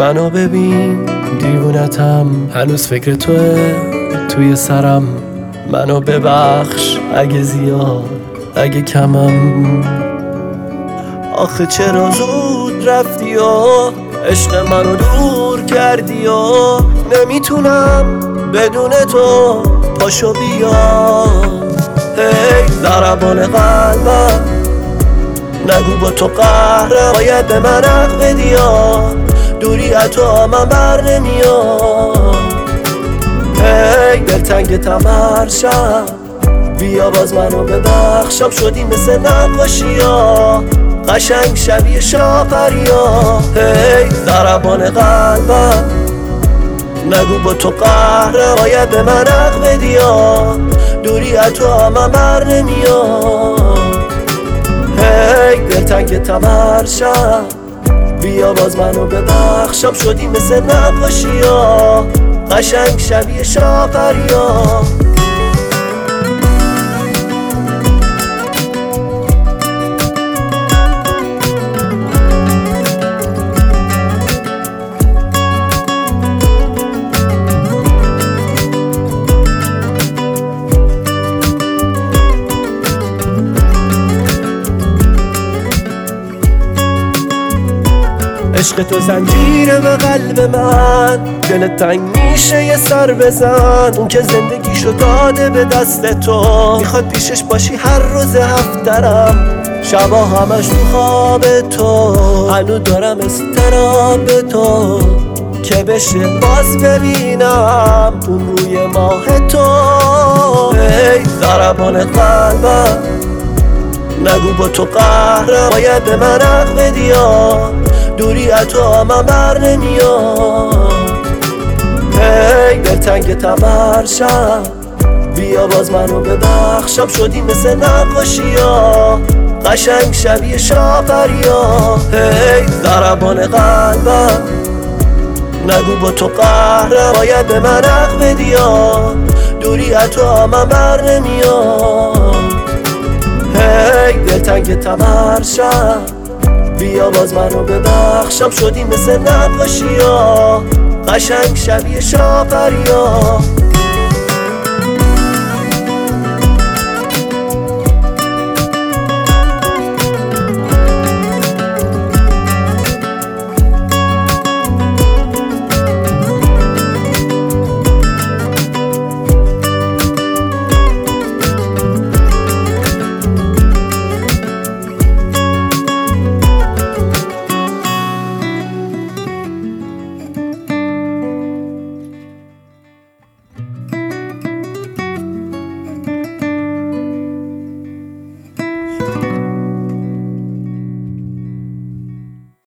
منو ببین دیوونتم، هنوز فکر توه توی سرم. منو ببخش اگه زیاد اگه کمم. آخه چرا زود رفتی و عشق منو دور کردی و نمیتونم بدون تو. پاشو بیا هی ضربان قلبم، نگو با تو قهرم. باید به من حق بدی، دوری از تو من بر نمیاد. هی دلتنگتم هر شب، بیا باز منو ببخشم. شدی مثل نقاشی ها، قشنگ شبیه شاپریا. هی ضربان قلبم، نگو با تو قهرم. باید به من حق بدی، دوری از تو من بر نمیاد. هی دلتنگتم هر شب، بیا باز منو ببخشم. شدی مثل نقاشی ها، قشنگ شبیه شاپریا. عشق تو زنجیره به قلب من، دلت تنگ میشه یه سر بزن. اون که زندگیشو داده به دست تو، میخواد پیشش باشی هر روز هفترم. شبا همش تو خواب تو، هنو دارم استراب به تو که بشه باز ببینم اون روی ماه تو. ای ضربان قلبم، نگو با تو قهرم. باید به من حق بدی، دوری از تو من بر نمیاد. هی دلتنگتم هر شب، بیا باز منو ببخشم. شدی مثل نقاشی ها، قشنگ شبیه شاپریا. هی ضربان قلبم، نگو با تو قهرم. باید به من حق بدی، دوری از تو من بر نمیاد. هی دلتنگتم هر شب، بیا باز منو ببخشم. شدی مثل نقاشی ها، قشنگ شبیه شاپریا.